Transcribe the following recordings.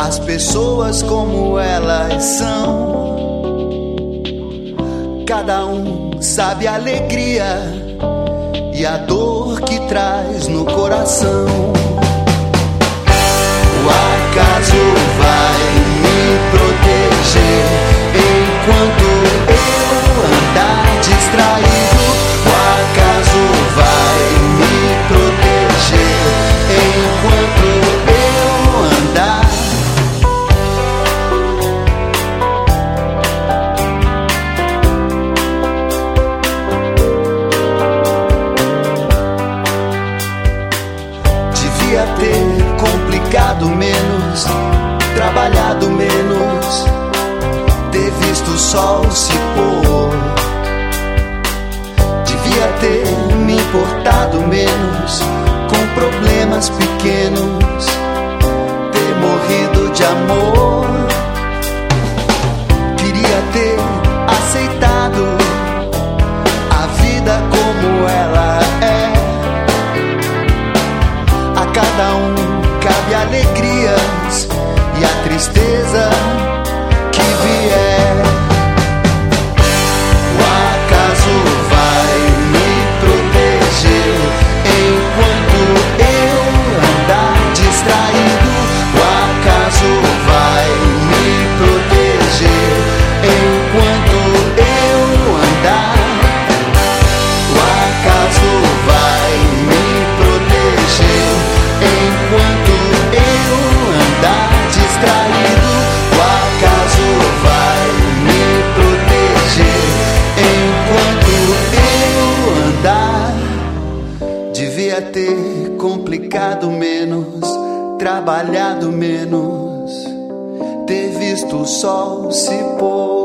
as pessoas como elas são. Cada um sabe a alegria e a dor que traz no coração. O acaso vai me proteger enquanto eu andar distraído. O acaso vai me proteger enquanto eu andar. Devia ter complicado menos, trabalhado menos, ter visto o sol se pôr. Devia ter me importado menos com problemas pequenos, ter morrido de amor. Queria ter aceitado a vida como ela é. A cada um cabe alegrias e a tristeza que vier. O acaso vai me proteger enquanto eu andar distraído. O acaso vai me proteger enquanto eu andar. O acaso vai me proteger enquanto eu andar distraído. O acaso vai me proteger enquanto eu andar. Devia ter complicado menos, trabalhado menos, ter visto o sol se pôr.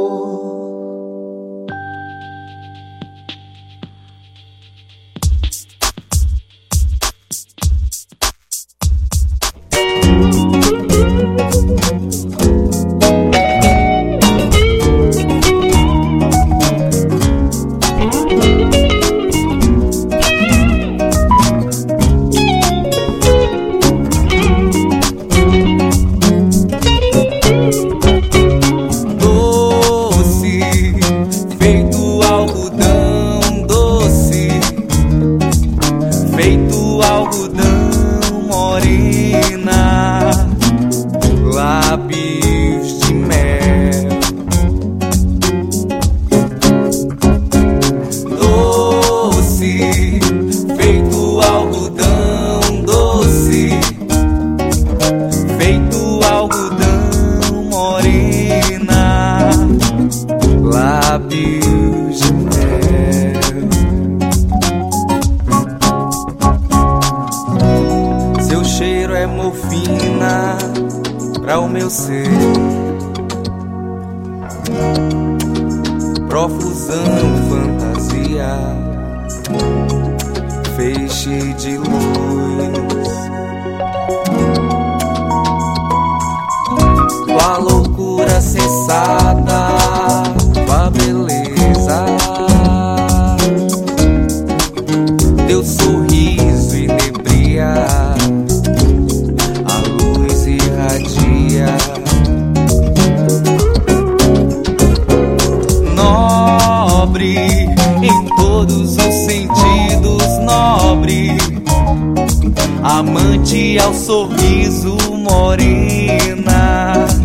Amante ao sorriso, morena,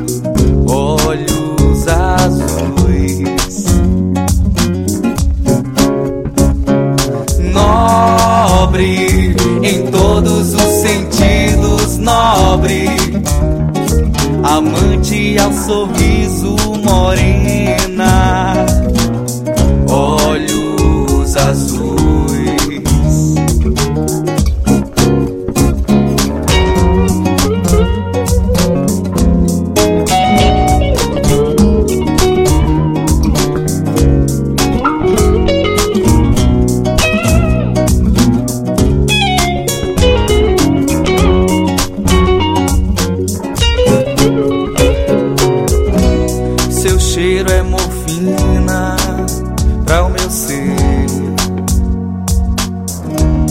olhos azuis, nobre em todos os sentidos, nobre, amante ao sorriso, morena, olhos azuis.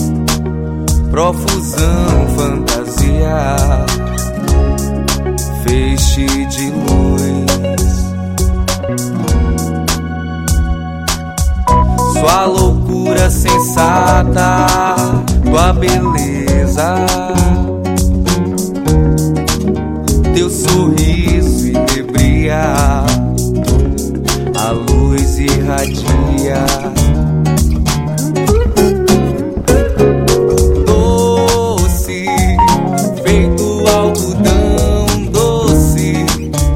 Profusão, fantasia, enche de luz. Sua loucura sensata, tua beleza, teu sorriso inebria, a luz irradia. Doce, feito algodão, doce,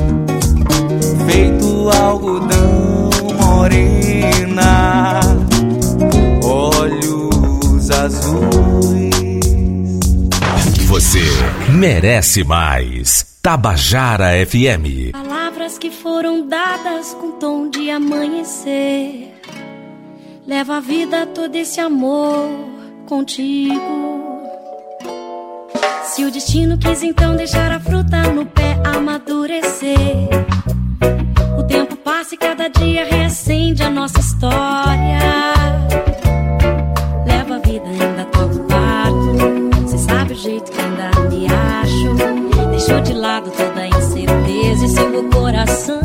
feito algodão, morena, olhos azuis. Você merece mais. Tabajara FM. Palavras que foram dadas com tom de amanhecer. Leva a vida todo esse amor contigo. Se o destino quis então deixar a fruta no pé amadurecer, o tempo passa e cada dia reacende a nossa história. Leva a vida, ainda toco o barco. Cê sabe o jeito que ainda me acho. Deixou de lado toda a incerteza e seu coração.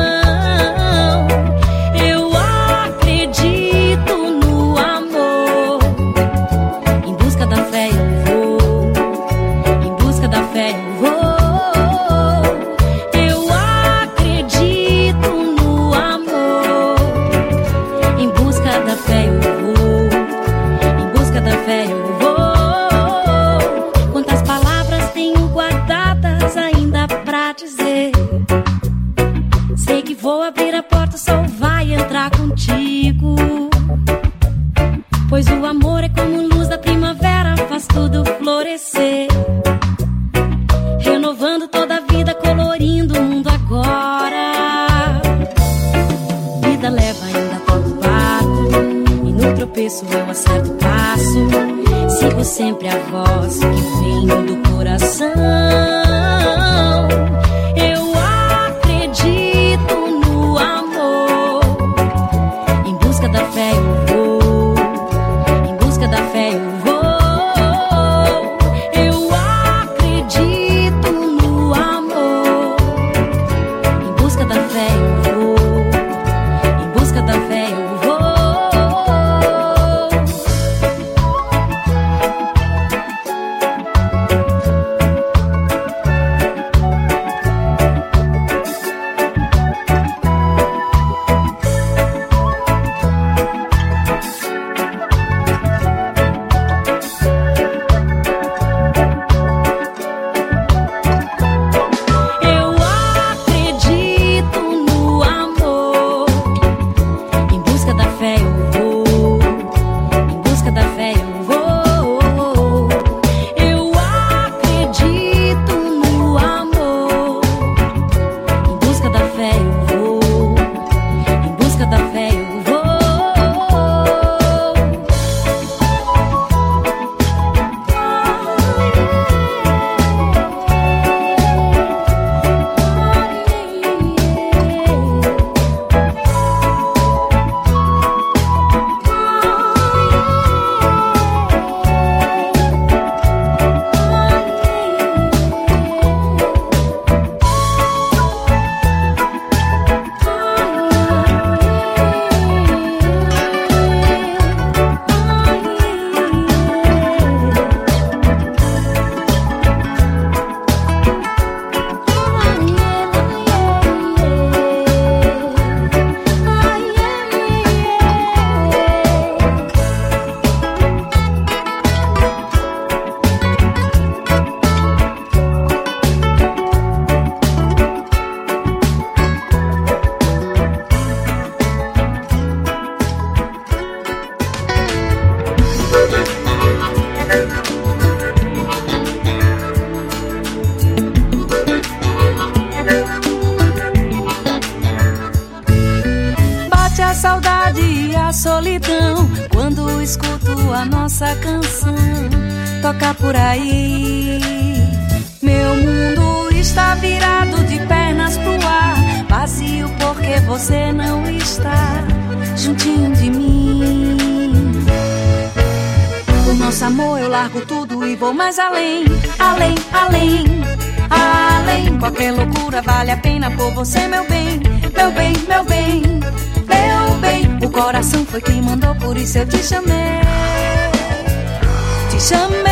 Eu acredito no amor. Em busca da fé eu vou. Em busca da fé eu vou. Eu acredito no amor. Em busca da fé eu vou. Em busca da fé eu vou. Quantas palavras tenho guardadas ainda pra dizer. Sei que vou abrir a porta, só vai entrar contigo. Pois o amor é como luz da primavera, faz tudo florescer, renovando toda a vida, colorindo o mundo agora. Vida leva, ainda toco o barco, e no tropeço eu acerto o passo. Sigo sempre a voz que vem do coração. Eu acredito no amor. Em busca da fé eu vou. Em busca da fé eu vou. Eu acredito no amor. Em busca da fé eu vou. Em busca da fé eu vou. solidão quando escuto a nossa canção tocar por aí. Meu mundo está virado de pernas pro ar, vazio porque você não está juntinho de mim. Por nosso amor eu largo tudo e vou mais além, além, além, além. Qualquer loucura loucura vale a pena por você, meu bem, meu bem, meu bem, meu bem. O coração foi quem mandou, por isso eu te chamei. Te chamei.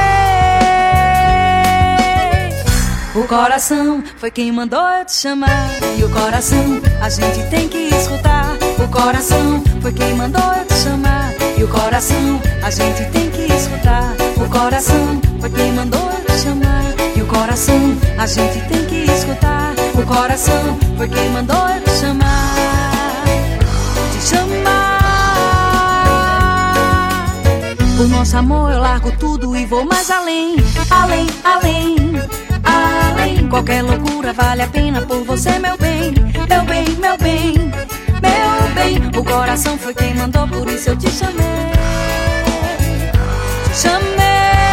O coração foi quem mandou eu te chamar. E o coração a gente tem que escutar. O coração foi quem mandou eu te chamar. E o coração a gente tem que escutar. O coração foi quem mandou eu te chamar. E o coração a gente tem que escutar. O coração foi quem mandou eu te chamar. Te chamar. Por nosso amor eu largo tudo e vou mais além. Além, além, além. Qualquer loucura vale a pena por você, meu bem, meu bem, meu bem, meu bem. O coração foi quem mandou, por isso eu te chamei. Te chamei.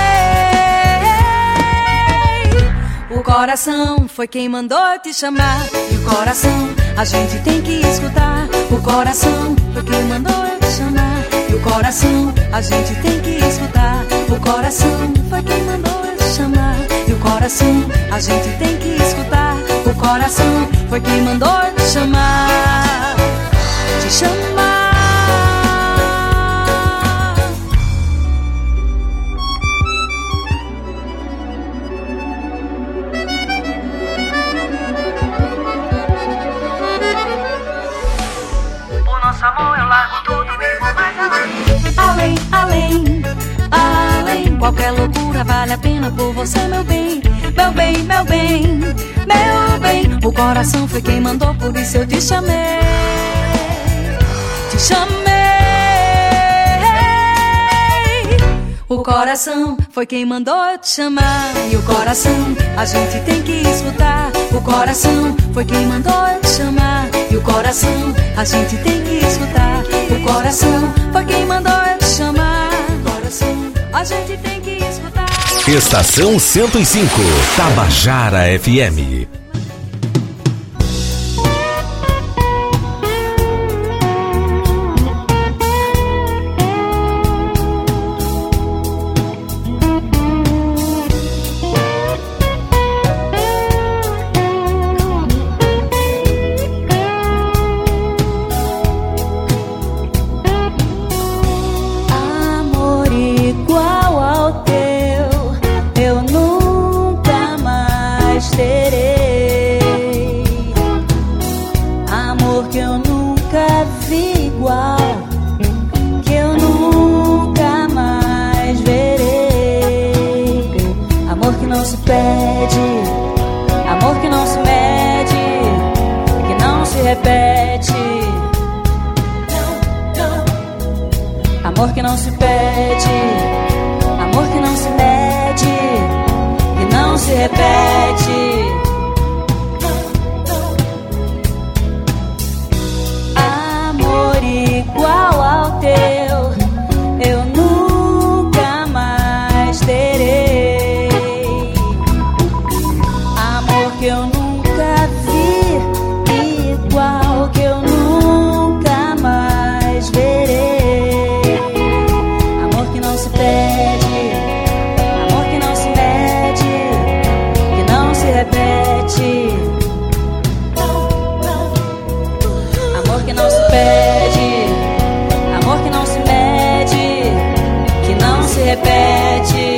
O coração foi quem mandou eu te chamar. E o coração a gente tem que escutar. O coração foi quem mandou eu te chamar. E o coração a gente tem que escutar. O coração foi quem mandou eu te chamar. E o coração a gente tem que escutar. O coração foi quem mandou eu te chamar. Te chamar. Por nosso amor eu largo tudo e vou mais além. Além, além, além. Qualquer loucura vale a pena por você, meu bem, meu bem, meu bem, meu bem. O coração foi quem mandou, por isso eu te chamei. Te chamei. O coração foi quem mandou eu te chamar. E o coração a gente tem que escutar. O coração foi quem mandou eu te chamar. E o coração a gente tem que escutar. O coração foi quem mandou eu te chamar. O coração a gente tem que escutar. Estação 105, Tabajara FM. Amor que não se mede, que não se repete. Amor que não se pede, amor que não se mede, que não se repete. Amor igual ao teu eu nunca mais terei. Amor que eu nunca vi, igual que eu nunca mais verei. Amor que não se pede, amor que não se mede, que não se repete. Amor que não se pede, amor que não se mede, que não se repete.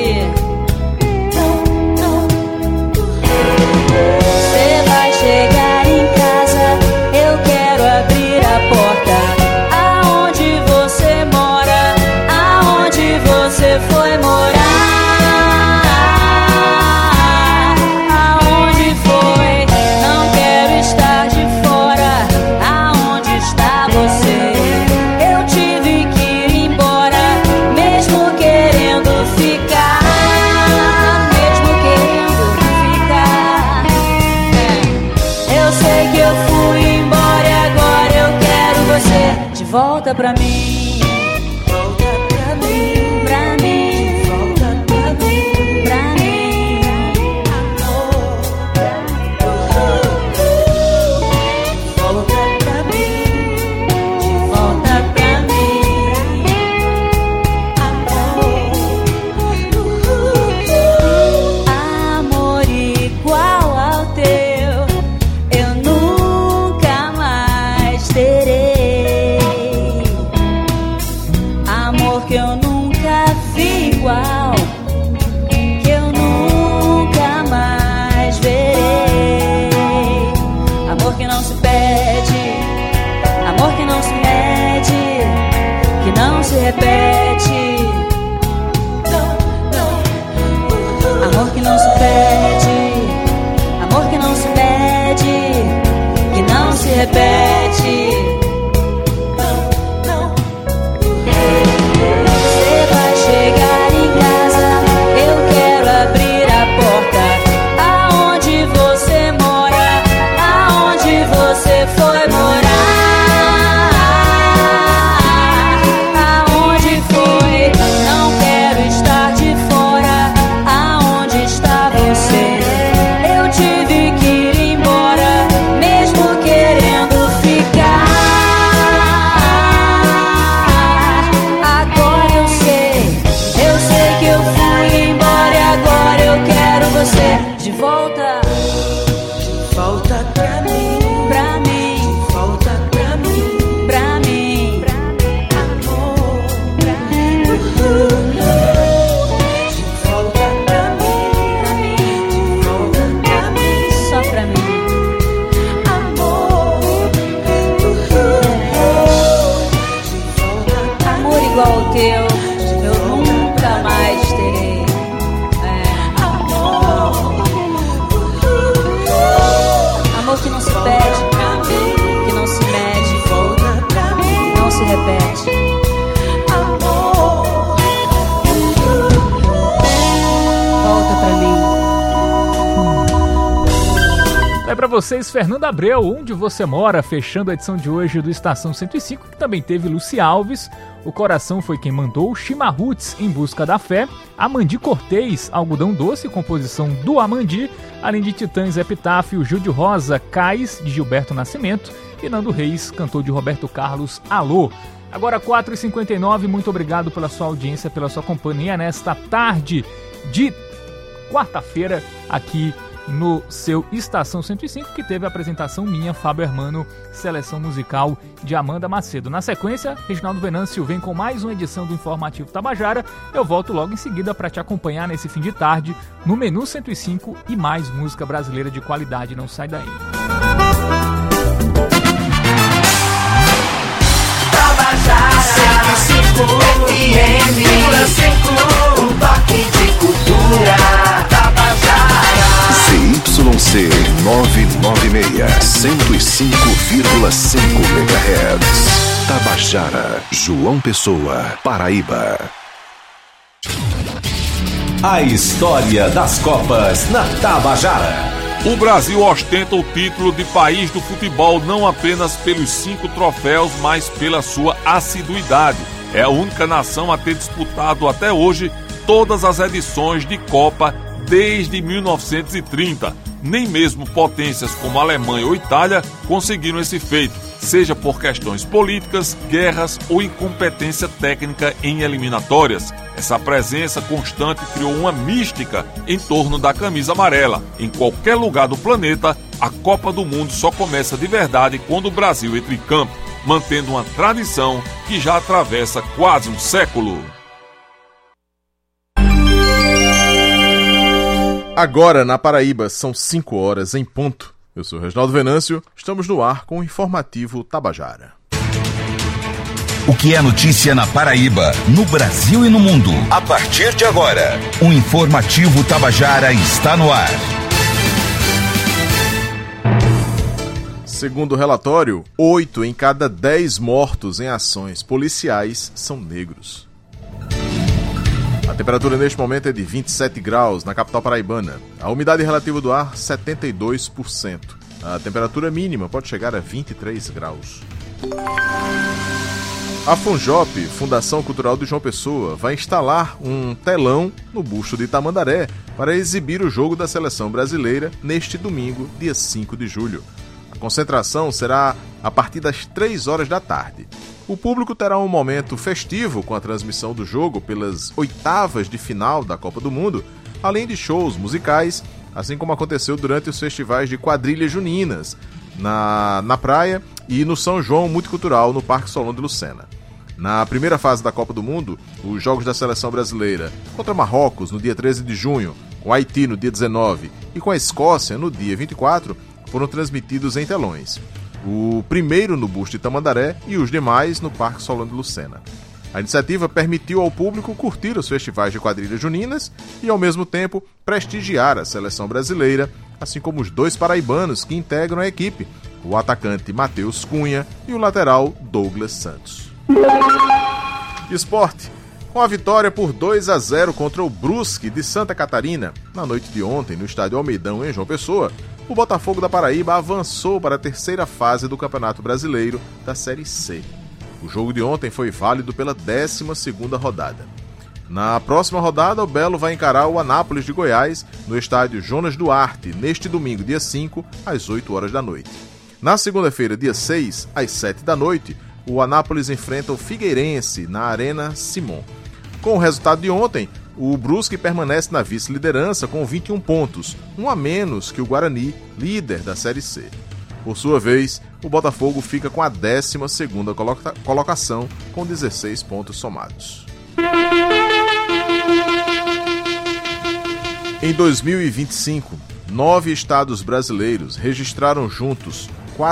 Você vai chegar em casa, eu quero abrir a porta. Aonde você mora, aonde você foi morar, aonde foi, não quero estar de fora. Aonde está você? Eu tive que ir embora, mesmo querendo ficar, mesmo querendo ficar. Eu sei que eu fui embora e agora eu quero você de volta pra mim. Volta pra mim, pra mim. Volta pra mim, pra mim. Amor, volta pra mim, de volta pra mim. Amor igual ao teu repete. Amor que não se pede, amor que não se pede, que não se repete. Você vai chegar em casa, eu quero abrir a porta. Aonde você mora, aonde você foi morar, aonde foi? Não quero estar de fora. Aonde está você? Eu tive que ir embora, mesmo querendo ficar. Agora eu sei que eu fui embora e agora eu quero você de volta. Volta pra mim, Pra mim, volta pra mim, pra mim, amor. Volta pra mim, volta pra mim, só pra mim. amor. Amor igual ao teu, eu nunca mais terei. Amor que não se pede, que não se mede, não se repete. Volta pra mim. É pra vocês, Fernanda Abreu, Onde Você Mora, fechando a edição de hoje do Estação 105, que também teve Luci Alves, O Coração Foi Quem Mandou, Chimarruts, Em Busca da Fé, Amandi Cortez, Algodão Doce, composição do Amandi, além de Titãs Epitáfio, Gil de Rosa, Cais, de Gilberto Nascimento, e Nando Reis, cantor de Roberto Carlos, Alô. Agora 4h59, muito obrigado pela sua audiência, pela sua companhia nesta tarde de quarta-feira aqui no seu Estação 105, que teve a apresentação minha, Fábio Hermano, seleção musical de Amanda Macedo. Na sequência, Reginaldo Venâncio vem com mais uma edição do Informativo Tabajara. Eu volto logo em seguida para te acompanhar nesse fim de tarde no Menu 105 e mais música brasileira de qualidade. Não sai daí. Tabajara 105 FM, um toque de cultura. Tabajara ZYC 996, 105,5 MHz. Tabajara, João Pessoa, Paraíba. A história das Copas na Tabajara. O Brasil ostenta o título de país do futebol não apenas pelos 5 troféus, mas pela sua assiduidade. É a única nação a ter disputado até hoje todas as edições de Copa desde 1930. Nem mesmo potências como Alemanha ou Itália conseguiram esse feito, seja por questões políticas, guerras ou incompetência técnica em eliminatórias. Essa presença constante criou uma mística em torno da camisa amarela. Em qualquer lugar do planeta, a Copa do Mundo só começa de verdade quando o Brasil entra em campo, mantendo uma tradição que já atravessa quase um século. Agora, na Paraíba, são 5 horas em ponto. Eu sou Reginaldo Venâncio, estamos no ar com o Informativo Tabajara. O que é notícia na Paraíba, no Brasil e no mundo. A partir de agora, o Informativo Tabajara está no ar. Segundo o relatório, 8 em cada 10 mortos em ações policiais são negros. A temperatura neste momento é de 27 graus na capital paraibana. A umidade relativa do ar, 72%. A temperatura mínima pode chegar a 23 graus. A Funjop, Fundação Cultural de João Pessoa, vai instalar um telão no busto de Tamandaré para exibir o jogo da seleção brasileira neste domingo, dia 5 de julho. A concentração será a partir das 3 horas da tarde. O público terá um momento festivo com a transmissão do jogo pelas oitavas de final da Copa do Mundo, além de shows musicais, assim como aconteceu durante os festivais de quadrilhas juninas na praia e no São João Multicultural no Parque Solon de Lucena. Na primeira fase da Copa do Mundo, os jogos da seleção brasileira contra Marrocos no dia 13 de junho, com Haiti no dia 19 e com a Escócia no dia 24 foram transmitidos em telões. O primeiro no busto de Tamandaré e os demais no Parque Solon de Lucena. A iniciativa permitiu ao público curtir os festivais de quadrilhas juninas e, ao mesmo tempo, prestigiar a seleção brasileira, assim como os 2 paraibanos que integram a equipe, o atacante Matheus Cunha e o lateral Douglas Santos. Esporte. Com a vitória por 2-0 contra o Brusque de Santa Catarina, na noite de ontem no estádio Almeidão, em João Pessoa, o Botafogo da Paraíba avançou para a terceira fase do Campeonato Brasileiro da Série C. O jogo de ontem foi válido pela 12ª rodada. Na próxima rodada, o Belo vai encarar o Anápolis de Goiás no estádio Jonas Duarte, neste domingo, dia 5, às 8 horas da noite. Na segunda-feira, dia 6, às 7 da noite, o Anápolis enfrenta o Figueirense na Arena Simon. Com o resultado de ontem, o Brusque permanece na vice-liderança com 21 pontos, um a menos que o Guarani, líder da Série C. Por sua vez, o Botafogo fica com a 12ª colocação com 16 pontos somados. Em 2025, 9 estados brasileiros registraram juntos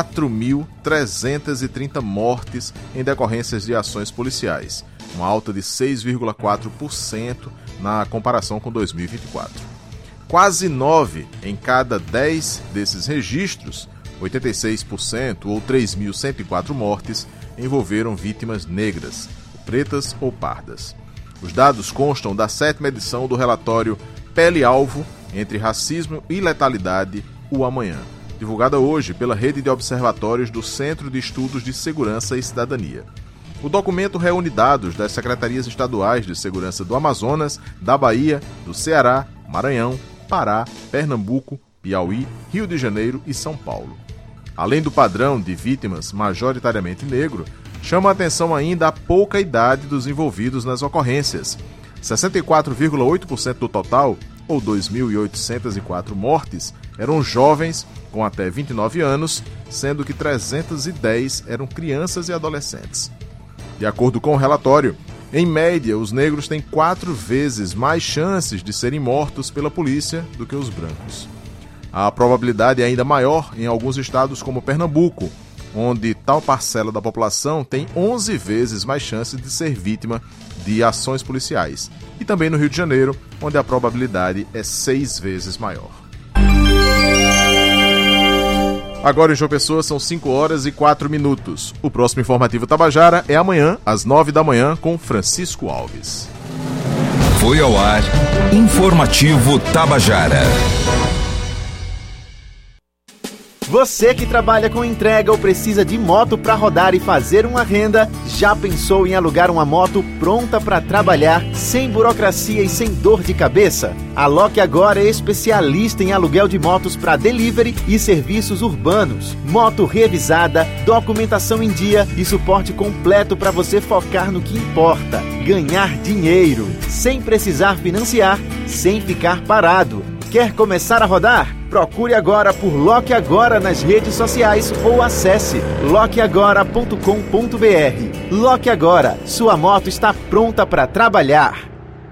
4.330 mortes em decorrências de ações policiais, uma alta de 6,4% na comparação com 2024. Quase 9 em cada 10 desses registros, 86% ou 3.104 mortes, envolveram vítimas negras, pretas ou pardas. Os dados constam da 7ª edição do relatório Pele-Alvo entre Racismo e Letalidade, o Amanhã, divulgada hoje pela Rede de Observatórios do Centro de Estudos de Segurança e Cidadania. O documento reúne dados das secretarias estaduais de segurança do Amazonas, da Bahia, do Ceará, Maranhão, Pará, Pernambuco, Piauí, Rio de Janeiro e São Paulo. Além do padrão de vítimas majoritariamente negro, chama a atenção ainda a pouca idade dos envolvidos nas ocorrências. 64,8% do total, ou 2.804 mortes, eram jovens com até 29 anos, sendo que 310 eram crianças e adolescentes. De acordo com o relatório, em média, os negros têm 4 vezes mais chances de serem mortos pela polícia do que os brancos. A probabilidade é ainda maior em alguns estados como Pernambuco, onde tal parcela da população tem 11 vezes mais chances de ser vítima de ações policiais. E também no Rio de Janeiro, onde a probabilidade é 6 vezes maior. Agora em João Pessoa são 5 horas e 4 minutos. O próximo Informativo Tabajara é amanhã, às 9 da manhã, com Francisco Alves. Foi ao ar Informativo Tabajara. Você que trabalha com entrega ou precisa de moto para rodar e fazer uma renda, já pensou em alugar uma moto pronta para trabalhar, sem burocracia e sem dor de cabeça? A Loque Agora é especialista em aluguel de motos para delivery e serviços urbanos. Moto revisada, documentação em dia e suporte completo para você focar no que importa: ganhar dinheiro, sem precisar financiar, sem ficar parado. Quer começar a rodar? Procure agora por Loque Agora nas redes sociais ou acesse loqueagora.com.br. Loque Agora, sua moto está pronta para trabalhar.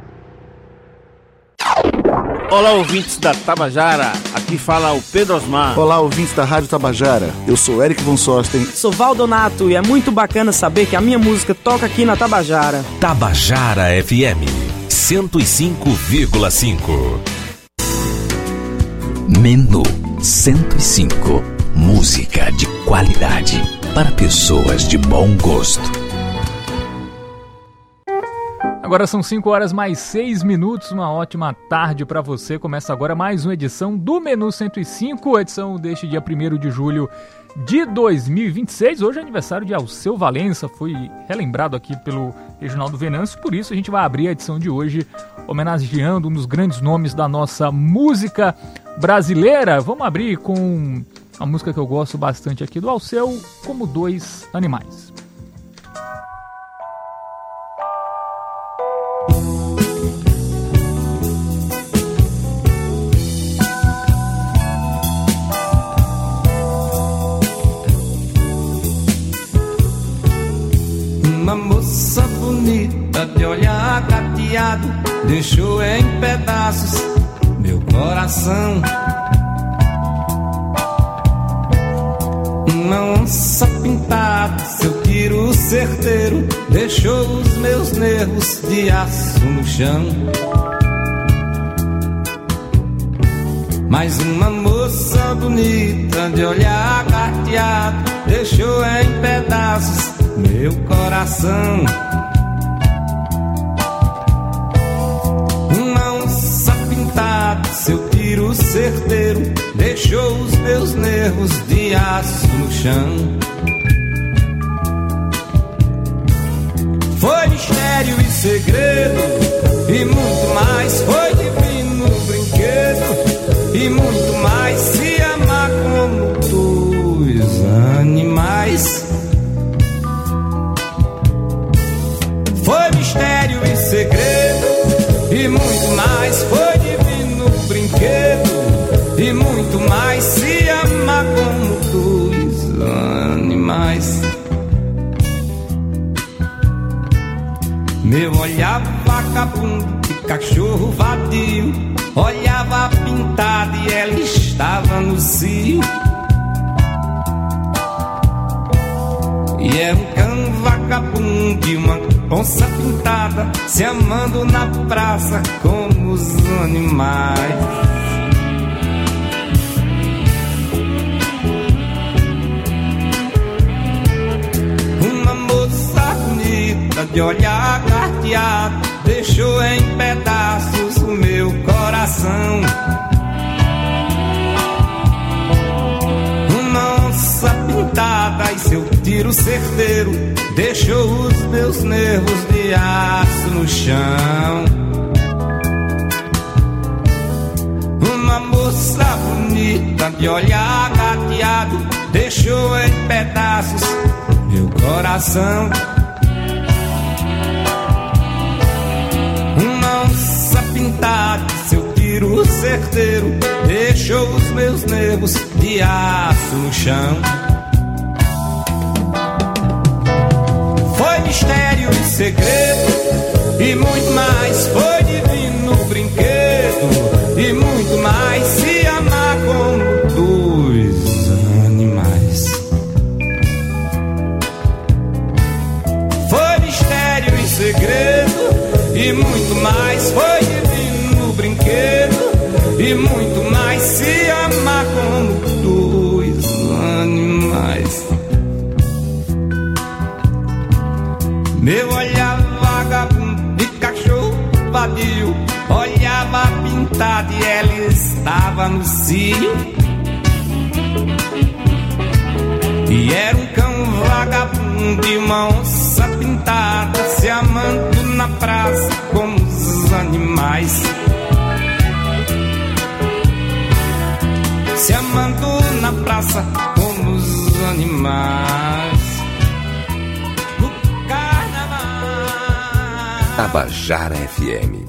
Olá, ouvintes da Tabajara, aqui fala o Pedro Osmar. Olá, ouvintes da Rádio Tabajara, eu sou Eric Von Sosten. Sou Valdonato e é muito bacana saber que a minha música toca aqui na Tabajara. Tabajara FM 105,5. Menu 105. Música de qualidade para pessoas de bom gosto. Agora são 5 horas mais 6 minutos, uma ótima tarde para você. Começa agora mais uma edição do Menu 105, edição deste dia 1º de julho de 2026. Hoje é aniversário de Alceu Valença, foi relembrado aqui pelo Reginaldo Venâncio, por isso a gente vai abrir a edição de hoje homenageando um dos grandes nomes da nossa música brasileira. Vamos abrir com uma música que eu gosto bastante aqui do Alceu, Como Dois Animais. Uma moça bonita de olhar prateado deixou em pedaços meu coração. Uma onça pintada, seu tiro certeiro deixou os meus nervos de aço no chão. Mas uma moça bonita de olhar carteado deixou em pedaços meu coração. Uma onça pintada, seu tiro certeiro deixou os meus nervos de aço no chão. Foi mistério e segredo e muito mais, foi divino brinquedo e muito mais, se amar como dois animais. Foi mistério e segredo e muito mais, foi divino brinquedo e muito mais, se amar como dois animais. Meu olhar vagabundo de cachorro vadio olhava pintada e ela estava no cio. E era um cão vagabundo e uma onça pintada se amando na praça como os animais. Uma moça bonita de olhar carteado deixou em pedaços o meu coração. Uma onça pintada e seu tiro certeiro deixou os meus nervos de aço no chão. Uma moça bonita de olhar gateado deixou em pedaços meu coração. Uma onça pintada, seu tiro certeiro deixou os meus nervos de aço no chão. Foi mistério e segredo e muito mais, foi divino brinquedo e muito mais, se amar como dois animais. Foi mistério e segredo e muito mais, foi divino brinquedo e muito mais, se amar como dois animais. Meu olhar vagabundo de cachorro vadio olhava pintada e ela estava no cio. E era um cão vagabundo e uma onça pintada se amando na praça como os animais. Se amando na praça como os animais. Tabajara FM.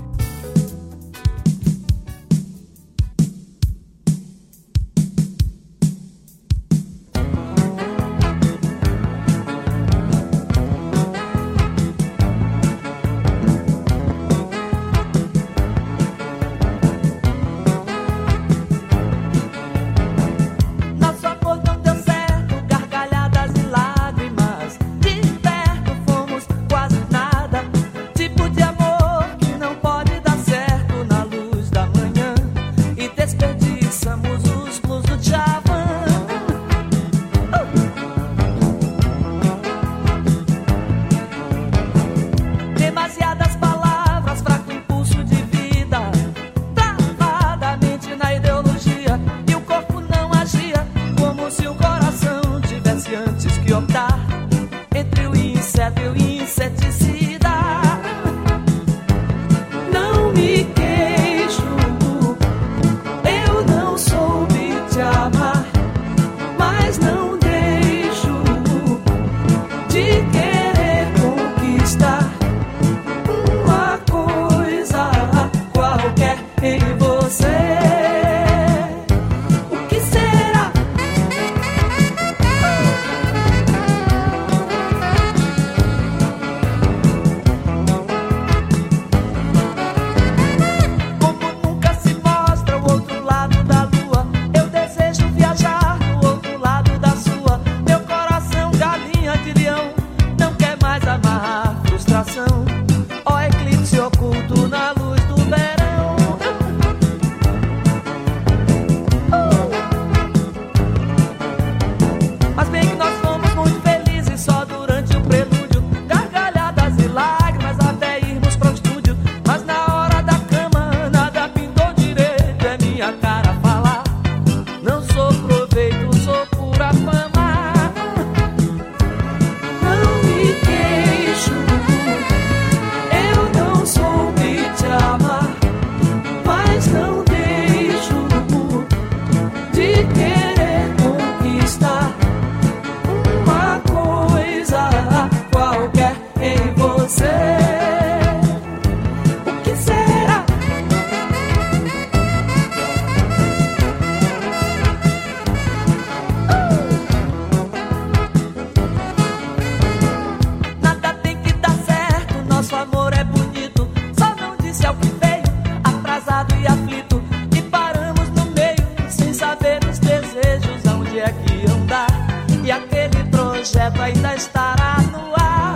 é que iam dar, e aquele projeto ainda estará no ar.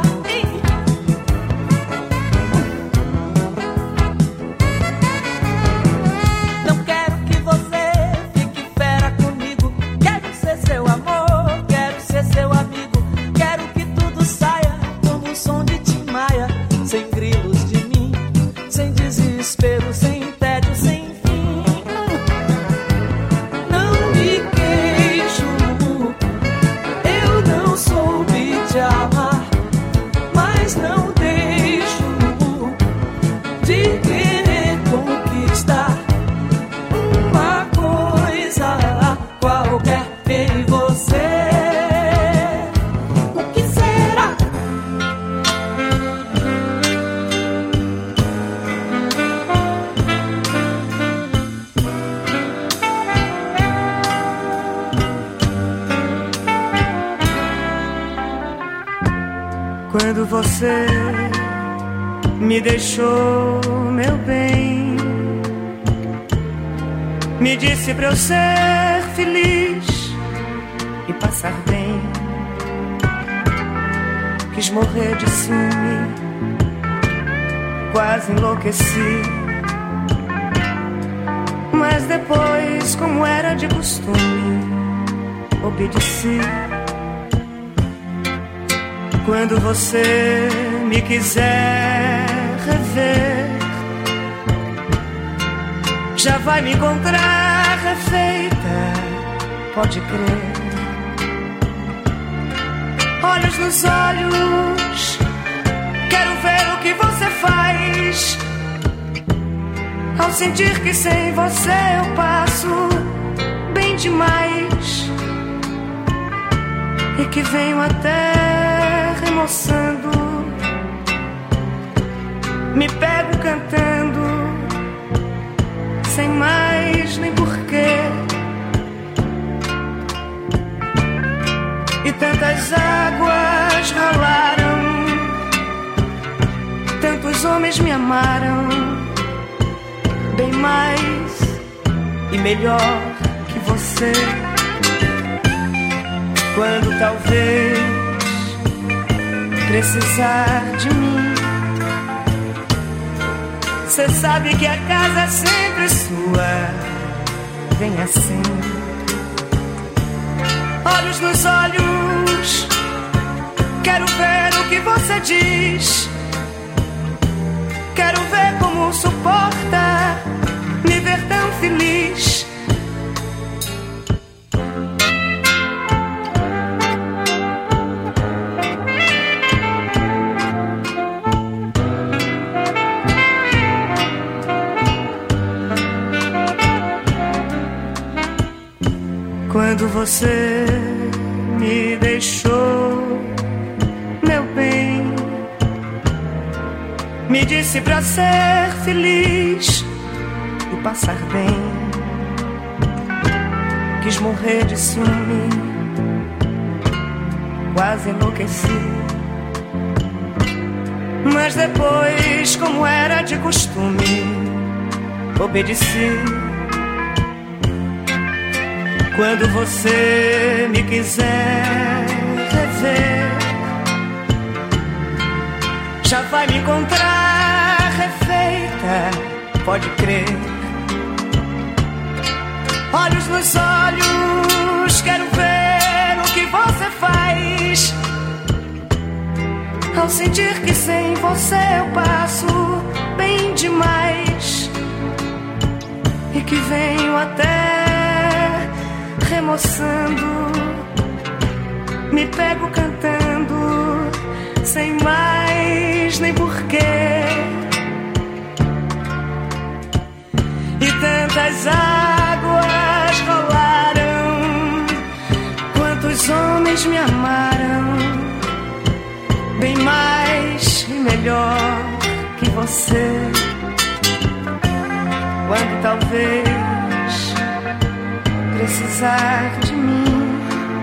Não quero que você fique fera comigo, quero ser seu amor, quero ser seu amigo, quero que tudo saia como um som de Tim Maia, sem grilos de mim, sem desespero, sem tédio, sem fim. Não me queixo, eu não soube te amar, mas não deixo de querer conquistar uma coisa qualquer em você. O que será? Quando você me deixou, meu bem, me disse pra eu ser feliz e passar bem. Quis morrer de ciúme, quase enlouqueci, mas depois, como era de costume, obedeci. Quando você me quiser rever, já vai me encontrar refeita, pode crer. Olhos nos olhos, quero ver o que você faz, ao sentir que sem você eu passo bem demais, e que venho até remoçando, me pego cantando, sem mais nem porquê. E tantas águas rolaram, tantos homens me amaram, bem mais e melhor que você. Quando talvez precisar de mim, cê sabe que a casa é sempre sua, vem assim. Olhos nos olhos, quero ver o que você diz, quero ver como suporta me ver tão feliz. Quando você me deixou, meu bem, me disse pra ser feliz e passar bem. Quis morrer de ciúme, quase enlouqueci, mas depois, como era de costume, obedeci. Quando você me quiser rever, já vai me encontrar refeita, pode crer. Olhos nos olhos, quero ver o que você faz, ao sentir que sem você eu passo bem demais, e que venho até remoçando, me pego cantando, sem mais nem porquê. E tantas águas rolaram, quantos homens me amaram, bem mais e melhor que você. Quando talvez precisar de mim,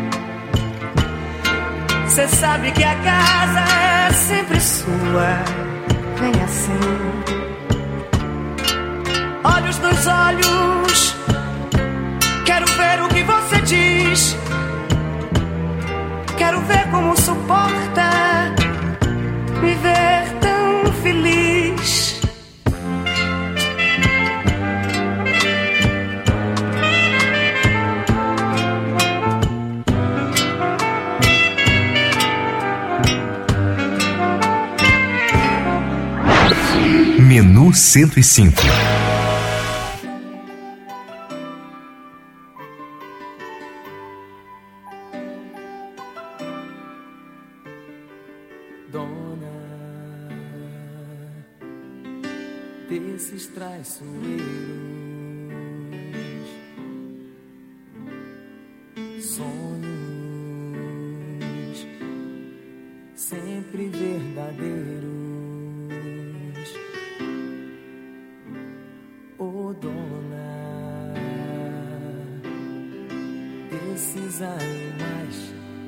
cê sabe que a casa é sempre sua, vem assim. Olhos nos olhos, quero ver o que você diz, suporta me ver tão feliz. Menu 105. Dona desses traiçoeiros, sonhos sempre verdadeiros. Oh, dona desses animais,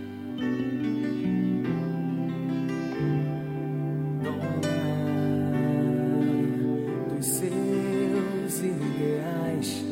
dos seus ideais.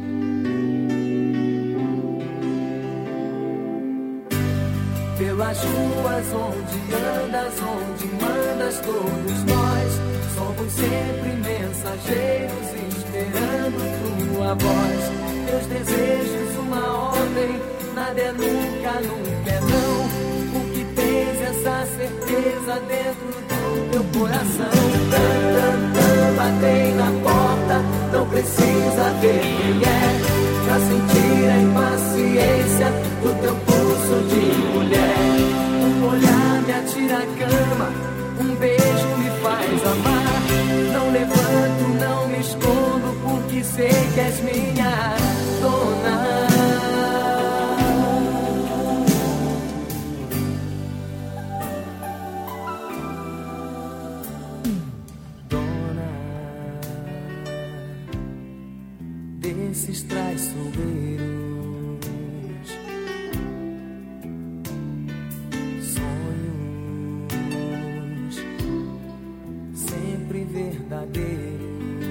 Pelas ruas onde andas, onde mandas, todos nós somos sempre mensageiros esperando tua voz. Teus desejos, uma ordem, nada é nunca, nunca é não. O que tens essa certeza dentro do teu coração. Batei na porta, não precisa ver quem é, pra sentir a impaciência do teu pulso de mulher. Um olhar me atira a cama, um beijo me faz amar. Não levanto, não me escondo, porque sei que és minha dona. Desses traiçoeiros, sonhos sempre verdadeiros.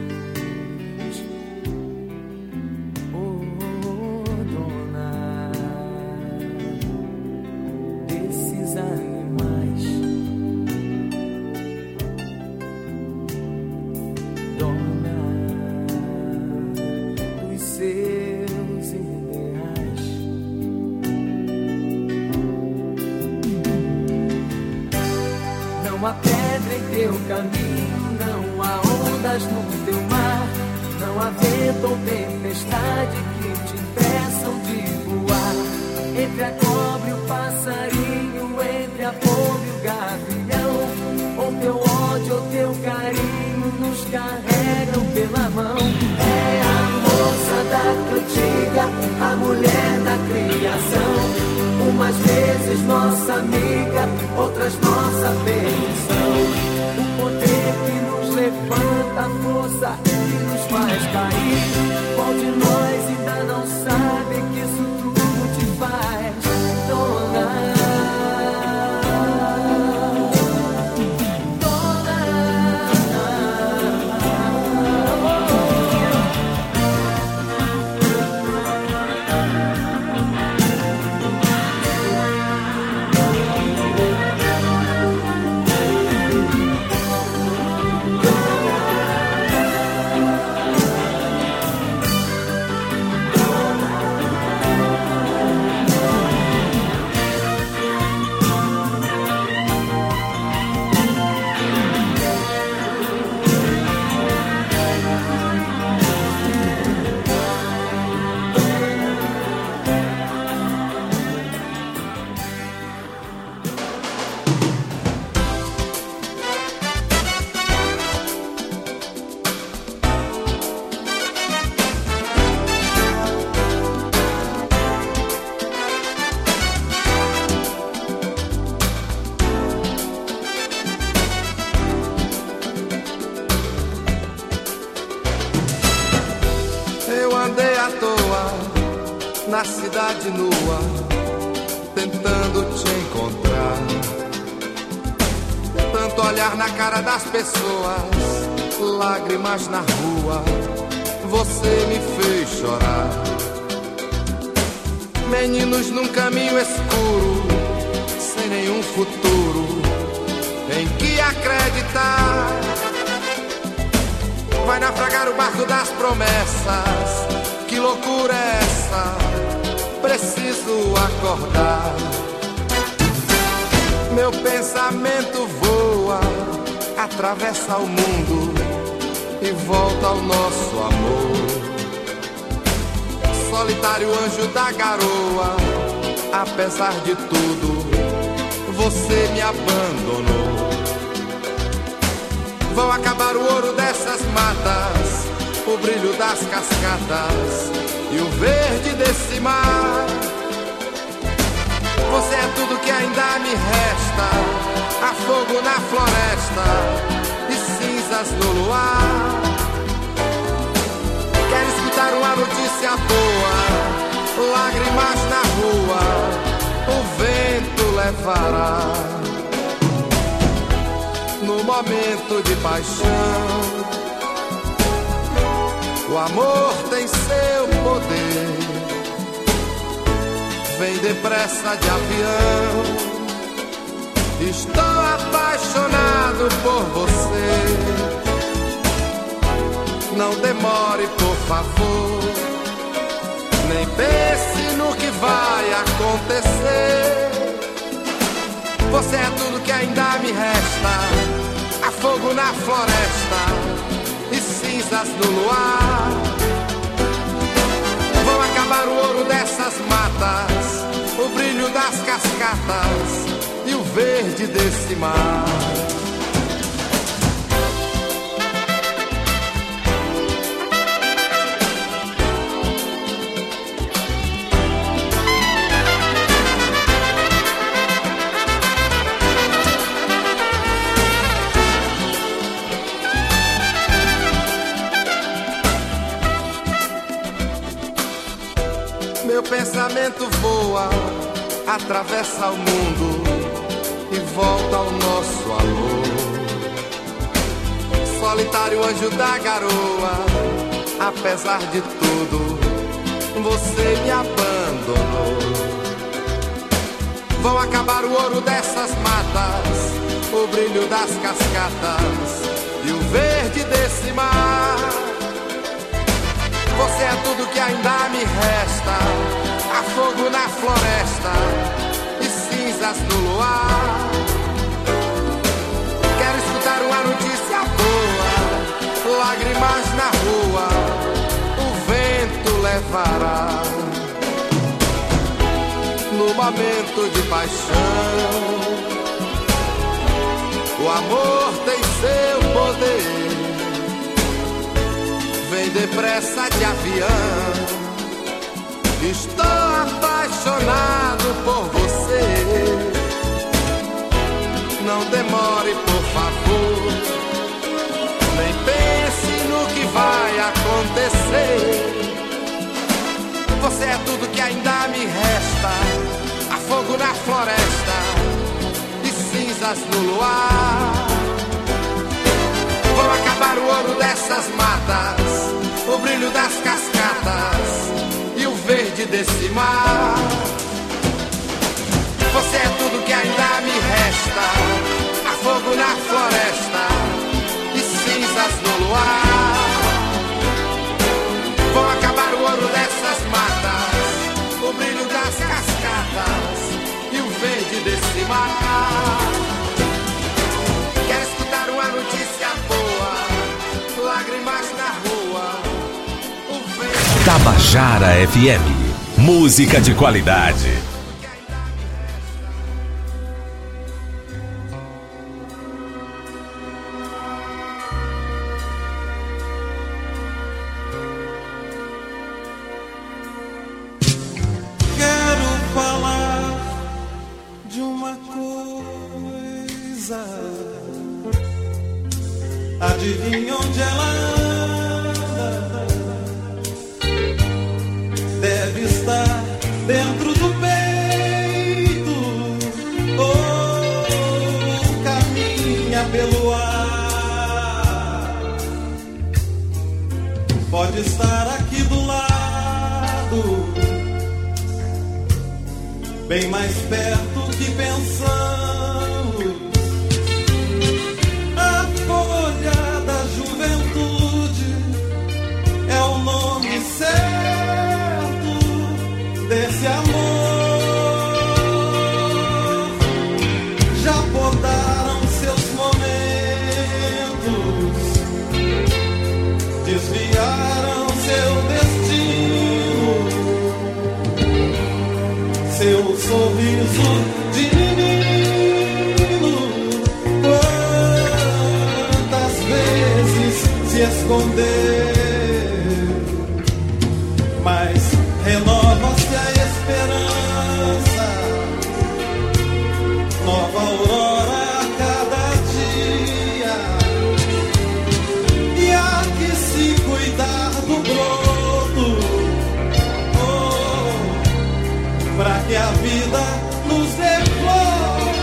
Oh, dona desses animais, dona seus ideais. Não há pedra em teu caminho, não há ondas no teu mar, não há vento ou tempestade que te impeçam de voar. Entre a cobra e o passarinho, entre a pomba e o gavião, ou teu ódio ou teu carinho nos carregam pela mão. É a moça da cantiga, a mulher da criação, umas vezes nossa amiga, outras nossa perdição. O poder que nos levanta, a força que nos faz cair. Qual de nós ainda não sabe que isso tudo te faz, dona? Na cidade nua, tentando te encontrar. Tanto olhar na cara das pessoas, lágrimas na rua, você me fez chorar. Meninos num caminho escuro, sem nenhum futuro em que acreditar. Vai naufragar o barco das promessas. Que loucura é essa? Preciso acordar. Meu pensamento voa, atravessa o mundo e volta ao nosso amor. Solitário anjo da garoa, apesar de tudo, você me abandonou. Vão acabar o ouro dessas matas, o brilho das cascatas e o verde desse mar. Você é tudo que ainda me resta, há fogo na floresta e cinzas no luar. Quero escutar uma notícia boa, lágrimas na rua, o vento levará. No momento de paixão, o amor tem seu poder. Vem depressa de avião, estou apaixonado por você. Não demore, por favor, nem pense no que vai acontecer. Você é tudo que ainda me resta, há fogo na floresta e cinzas no luar. Vão acabar o ouro dessas matas, o brilho das cascatas e o verde desse mar. Meu pensamento voa, atravessa o mundo e volta ao nosso amor. Solitário anjo da garoa, apesar de tudo, você me abandonou. Vão acabar o ouro dessas matas, o brilho das cascatas e o verde desse mar. Você é tudo que ainda me resta, há fogo na floresta e cinzas no luar. Quero escutar uma notícia boa, lágrimas na rua, o vento levará. No momento de paixão, o amor tem seu poder. Vem depressa de avião, estou apaixonado por você. Não demore, por favor, nem pense no que vai acontecer. Você é tudo que ainda me resta, há fogo na floresta e cinzas no luar. Vão acabar o ouro dessas matas, o brilho das cascatas e o verde desse mar. Você é tudo que ainda me resta, há fogo na floresta e cinzas no luar. Vão acabar o ouro dessas matas, o brilho das cascatas e o verde desse mar. Quero escutar uma notícia boa, lágrimas na rua, o vento. Tabajara FM, música de qualidade. Adivinha onde ela anda? Deve estar dentro do peito ou caminha pelo ar. Pode estar aqui do lado bem mais perto que pensamos. A folha da juventude é o nome certo desse amor. Já podaram seus momentos, desviaram seu destino, seu sorriso de menino. Quantas vezes se esconder, mas renova-se a esperança, nova aurora a cada dia. E há que se cuidar do broto, pra que a vida nos dê flor.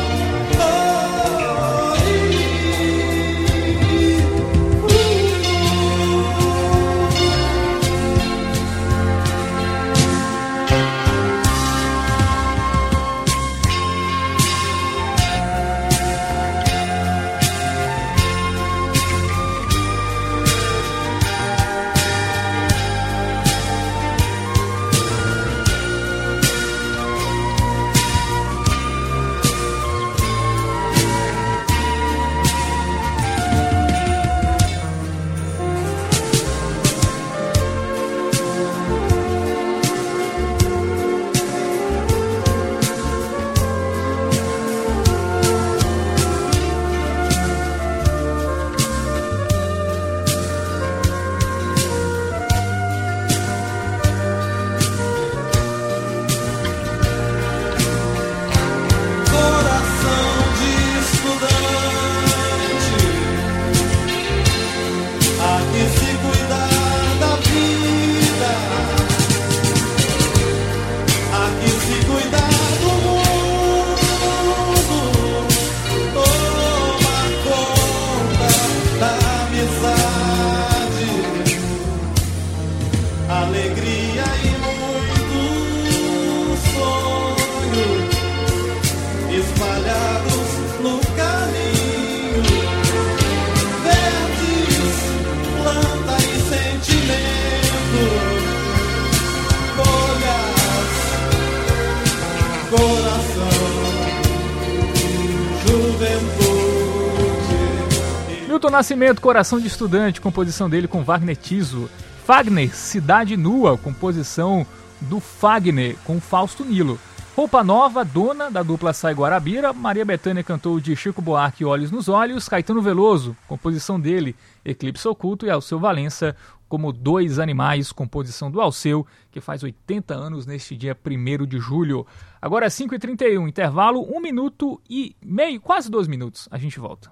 Milton Nascimento, Coração de Estudante, composição dele com Wagner Tiso. Fagner, Cidade Nua, composição do Fagner com Fausto Nilo. Roupa Nova, Dona, da dupla Sai Guarabira. Maria Bethânia cantou de Chico Buarque, Olhos nos Olhos. Caetano Veloso, composição dele, Eclipse Oculto. E Alceu Valença, como Dois Animais, composição do Alceu, que faz 80 anos neste dia 1º de julho. Agora 5h31, intervalo, 1 minuto e meio, quase 2 minutos. A gente volta.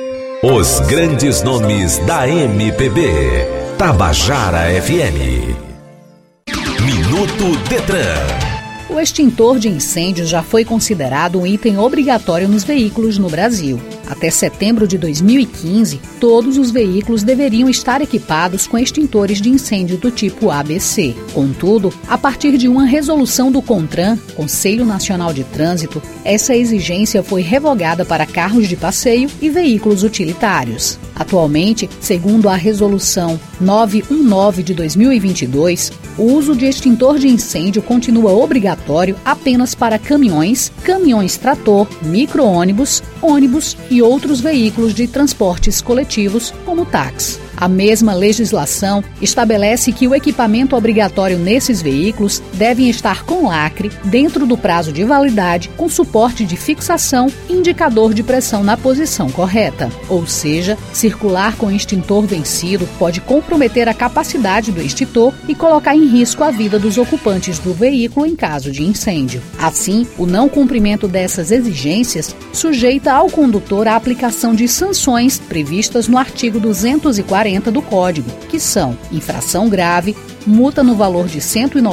Os grandes nomes da MPB. Tabajara FM. Minuto Detran. O extintor de incêndio já foi considerado um item obrigatório nos veículos no Brasil. Até setembro de 2015, todos os veículos deveriam estar equipados com extintores de incêndio do tipo ABC. Contudo, a partir de uma resolução do CONTRAN, Conselho Nacional de Trânsito, essa exigência foi revogada para carros de passeio e veículos utilitários. Atualmente, segundo a Resolução 919 de 2022, o uso de extintor de incêndio continua obrigatório apenas para caminhões, caminhões-trator, micro-ônibus, ônibus e outros veículos de transportes coletivos, como táxi. A mesma legislação estabelece que o equipamento obrigatório nesses veículos deve estar com lacre, dentro do prazo de validade, com suporte de fixação e indicador de pressão na posição correta. Ou seja, circular com extintor vencido pode comprometer a capacidade do extintor e colocar em risco a vida dos ocupantes do veículo em caso de incêndio. Assim, o não cumprimento dessas exigências sujeita ao condutor à aplicação de sanções previstas no artigo 240 do Código, que são infração grave, multa no valor de R$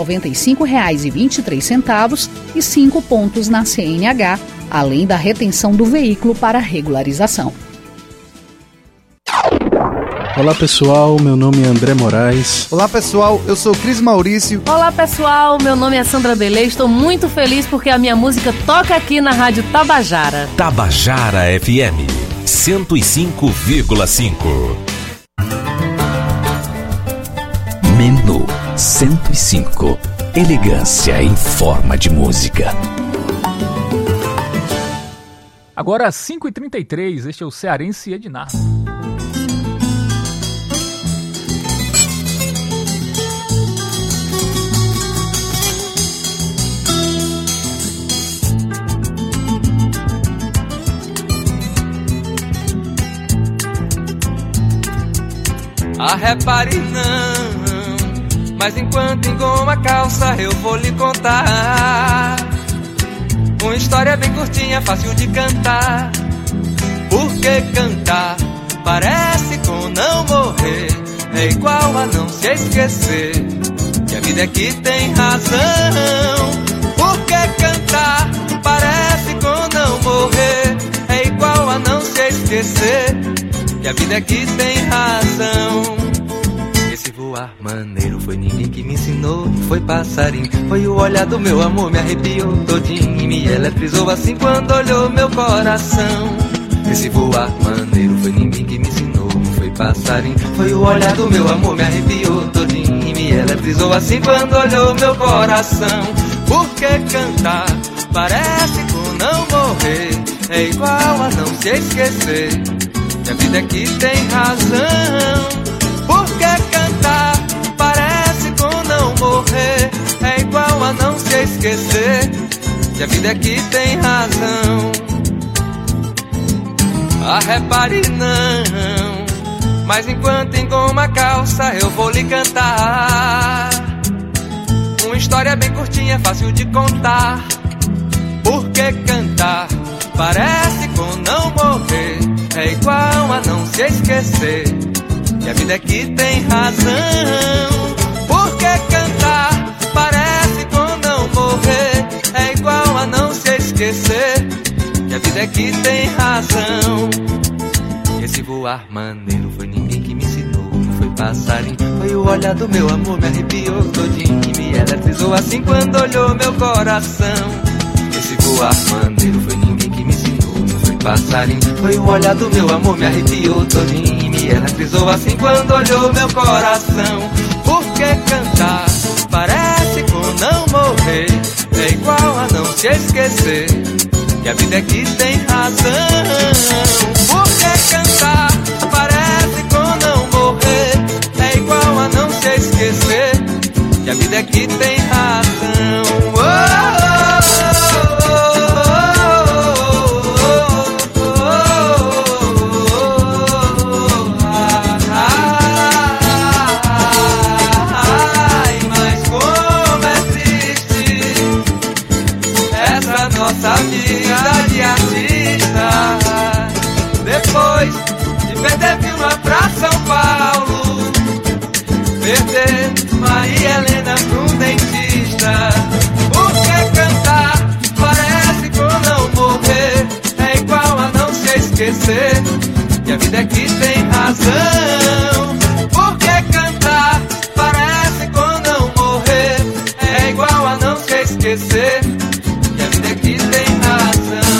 195,23 e 5 pontos na CNH, além da retenção do veículo para regularização. Olá pessoal, meu nome é André Moraes. Olá pessoal, eu sou Cris Maurício. Olá pessoal, meu nome é Sandra Belê. Estou muito feliz porque a minha música toca aqui na Rádio Tabajara. Tabajara FM 105,5. Menu 105. Elegância em forma de música. Agora às 5h33, este é o cearense Ednar. Repare não, mas enquanto engoma a calça eu vou lhe contar uma história bem curtinha, fácil de cantar. Porque cantar parece com não morrer, é igual a não se esquecer que a vida é que tem razão. Porque cantar parece com não morrer, é igual a não se esquecer que a vida é que tem razão. Esse voar maneiro foi ninguém que me ensinou, foi passarinho, foi o olhar do meu amor, me arrepiou todinho e me eletrizou assim quando olhou meu coração. Esse voar maneiro foi ninguém que me ensinou, foi passarinho, foi o olhar do meu amor, me arrepiou todinho e me eletrizou assim quando olhou meu coração. Porque cantar parece com não morrer, é igual a não se esquecer que a vida é que tem razão. Porque cantar parece com não morrer, é igual a não se esquecer que a vida é que tem razão. Repare não, mas enquanto engoma a calça eu vou lhe cantar uma história bem curtinha, fácil de contar. Porque cantar parece com não morrer, é igual a não se esquecer que a vida é que tem razão. Porque cantar parece com não morrer, é igual a não se esquecer que a vida é que tem razão. Esse voar maneiro foi ninguém que me ensinou, não foi passarinho, foi o olhar do meu amor, me arrepiou todinho e me eletrizou assim quando olhou meu coração. Esse voar maneiro foi ninguém que me ensinou, não foi passarinho, foi o olhar do meu amor, me arrepiou todinho e me eletrizou assim quando olhou meu coração. Porque cantar parece com não morrer, é igual a não se esquecer que a vida é que tem razão. Porque cantar parece com não morrer, é igual a não se esquecer que a vida é que tem razão. Mas como é triste essa nossa vida de artista. Depois de perder Vilma pra São Paulo, perder Maria Helena pro dentista. Porque cantar parece com não morrer, é igual a não se esquecer que a vida é que tem razão. Porque cantar parece com não morrer, é igual a não se esquecer que a vida é que tem razão.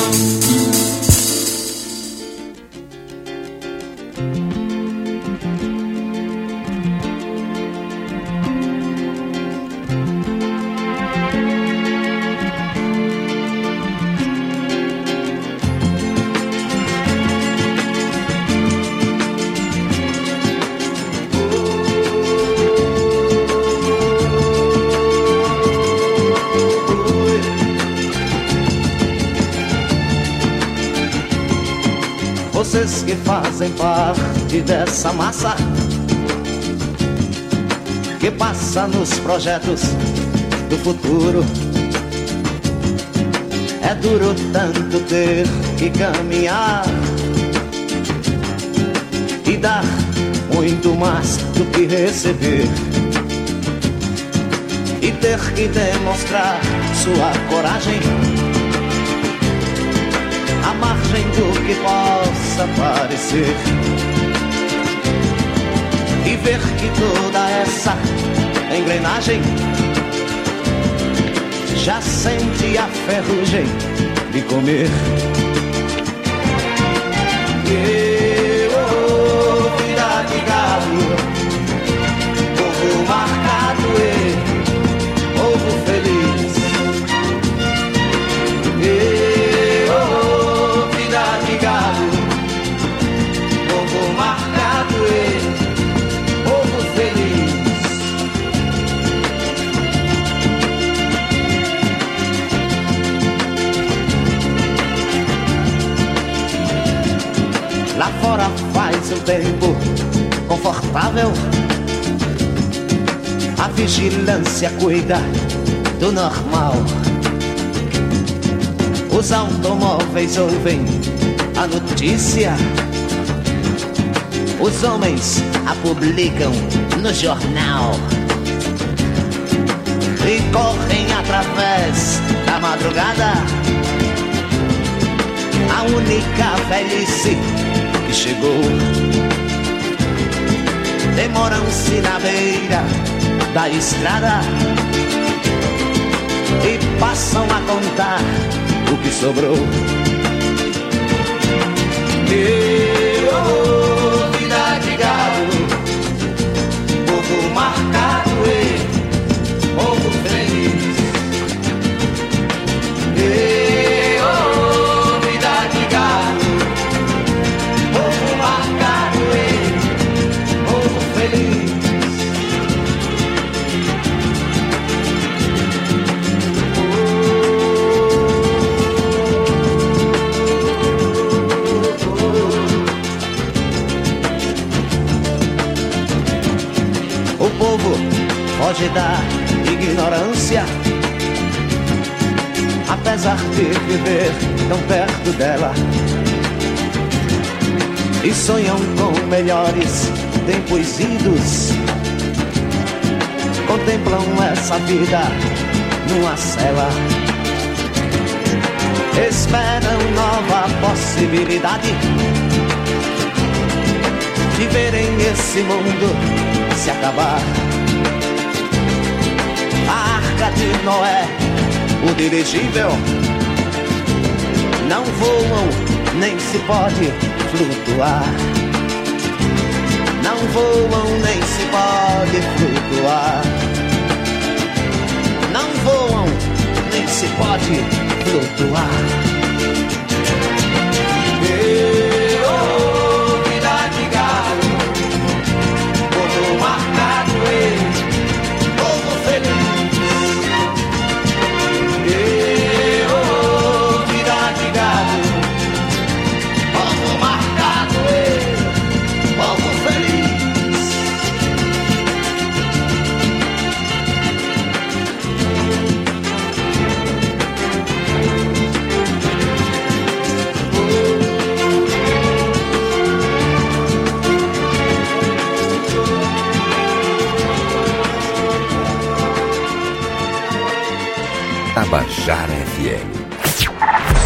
Vocês que fazem parte dessa massa que passa nos projetos do futuro. É duro tanto ter que caminhar e dar muito mais do que receber, e ter que demonstrar sua coragem à margem do que possa parecer. ver que toda essa engrenagem já sente a ferrugem de comer. Vida de gado, povo marcado e povo feliz. Vida de gado, povo marcado e povo feliz. Lá fora faz um tempo confortável, a vigilância cuida do normal. Os automóveis ouvem a notícia, os homens a publicam no jornal e correm através da madrugada. A única velhice que chegou, demoram-se na beira da estrada e passam a contar o que sobrou. Vida de gado, povo marcado e povo feliz. Vida de gado, povo marcado e povo feliz. O povo foge da ignorância, apesar de viver tão perto dela, e sonham com melhores tempos idos. Contemplam essa vida numa cela, esperam nova possibilidade de verem esse mundo se acabar. A Arca de Noé, o dirigível, não voam, nem se pode flutuar. Não voam, nem se pode flutuar. Não voam, nem se pode flutuar. Vida de gado, povo marcado e povo feliz. Vida de gado, povo marcado e povo feliz. Tabajara FM